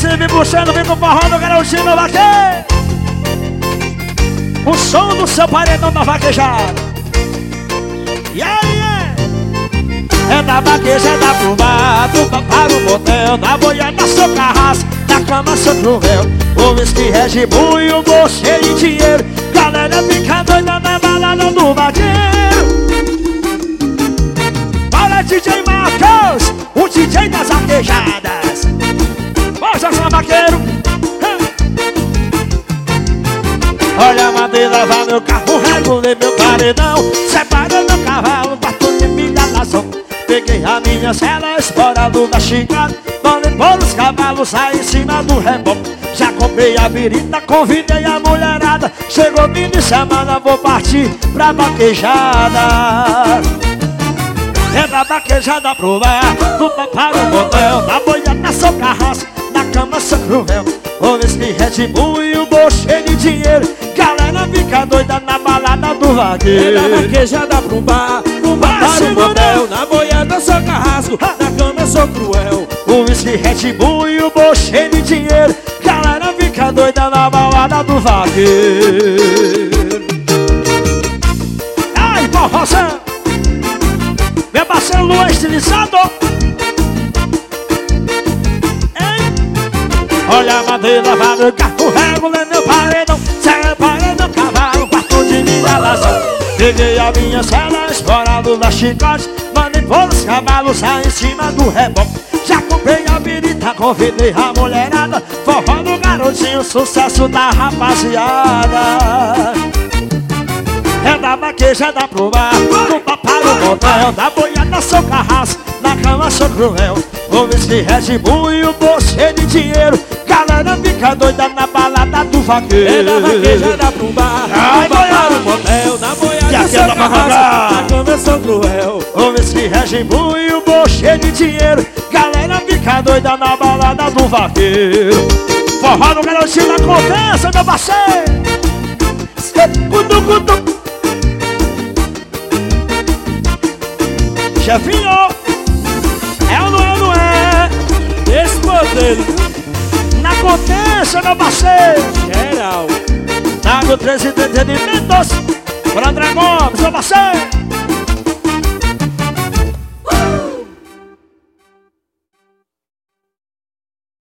assim, vem puxando, vem com o forró do garotinho do vaqueiro. O som do seu paredão da vaquejada. E aí, é da vaqueja, é da plumba, do para o motel, da boiada, seu carrasco, da cama, seu cruvel. O whisky Red Bull e o bolso cheio de dinheiro. Galera fica doida na balada do vaqueiro. Para DJ Marcos, o DJ das vaquejadas. Bora, só vaqueiro. Olha a madeira, vai meu carro, regulei meu paredão. Separei meu cavalo, quarto de milharação. Peguei a minha cela, esporado da chicane. Mandei pôr os cavalos, saí em cima do reboque. Já comprei a birita, convidei a mulherada. Chegou fim de semana, vou partir pra vaquejada. É da vaquejada pro bar, do para o motel, da boiada, seu carrasco, da cama, seu cruel. O whisky Red Bull e o bolso cheio de dinheiro. Galera fica doida na balada do vaqueiro. É da vaquejada pro bar, para o motel, na boiada, seu carrasco, na cama, sou cruel. O whisky Red Bull e o bolso cheio de dinheiro. Galera fica doida na balada do vaqueiro. Ai, forrozão, meu parceiro Luan estilizado. Olha a madeira, vai meu carro, regulei meu paredão. Separei meu cavalo, quarto de milharação. Peguei a minha cela, esporado da chicote. Mandei pôr os cavalos, saí em cima do reboque. Já comprei a birita, convidei a mulherada. Forró do garotinho, sucesso da rapaziada. É da vaquejada pro bar, do para o motel, da boiada, seu carrasco, na cama, seu cruel. O whisky Red Bull e o bolso cheio de dinheiro. Galera fica doida na balada do vaqueiro. É da vaquejada pro bar, para o motel, na boiada, seu carrasco, na cama, sou cruel. O whisky Red Bull e o bolso cheio de dinheiro. Galera fica doida na balada do vaqueiro. Forró do garotinho da Contença, meu parceiro. Cutu. Chefinho, é ou não é? Esse modelo Na Contença, meu parceiro. geral. Tá no 13 de Entretenimientos, por André Gomes, meu parceiro.